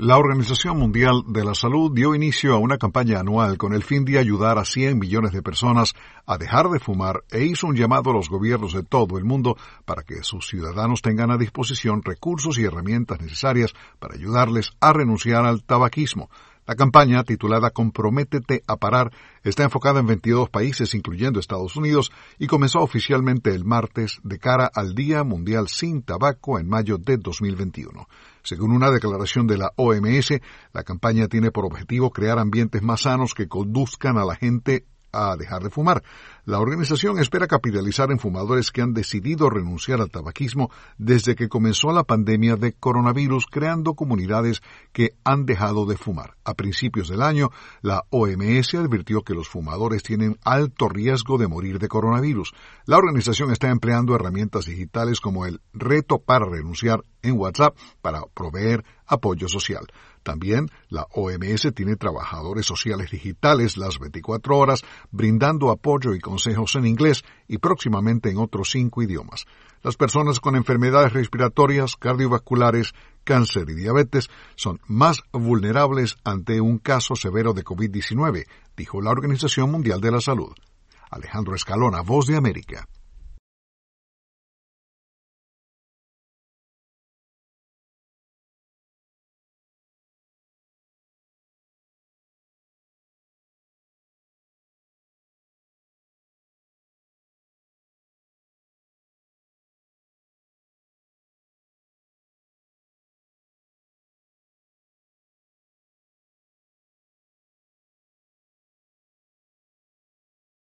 La Organización Mundial de la Salud dio inicio a una campaña anual con el fin de ayudar a 100 millones de personas a dejar de fumar e hizo un llamado a los gobiernos de todo el mundo para que sus ciudadanos tengan a disposición recursos y herramientas necesarias para ayudarles a renunciar al tabaquismo. La campaña, titulada Comprométete a parar, está enfocada en 22 países, incluyendo Estados Unidos, y comenzó oficialmente el martes de cara al Día Mundial Sin Tabaco en mayo de 2021. Según una declaración de la OMS, la campaña tiene por objetivo crear ambientes más sanos que conduzcan a la gente a dejar de fumar. La organización espera capitalizar en fumadores que han decidido renunciar al tabaquismo desde que comenzó la pandemia de coronavirus, creando comunidades que han dejado de fumar. A principios del año, la OMS advirtió que los fumadores tienen alto riesgo de morir de coronavirus. La organización está empleando herramientas digitales como el Reto para Renunciar en WhatsApp para proveer apoyo social. También la OMS tiene trabajadores sociales digitales las 24 horas, brindando apoyo y consejos en inglés y próximamente en otros 5 idiomas. Las personas con enfermedades respiratorias, cardiovasculares, cáncer y diabetes son más vulnerables ante un caso severo de COVID-19, dijo la Organización Mundial de la Salud. Alejandro Escalona, Voz de América.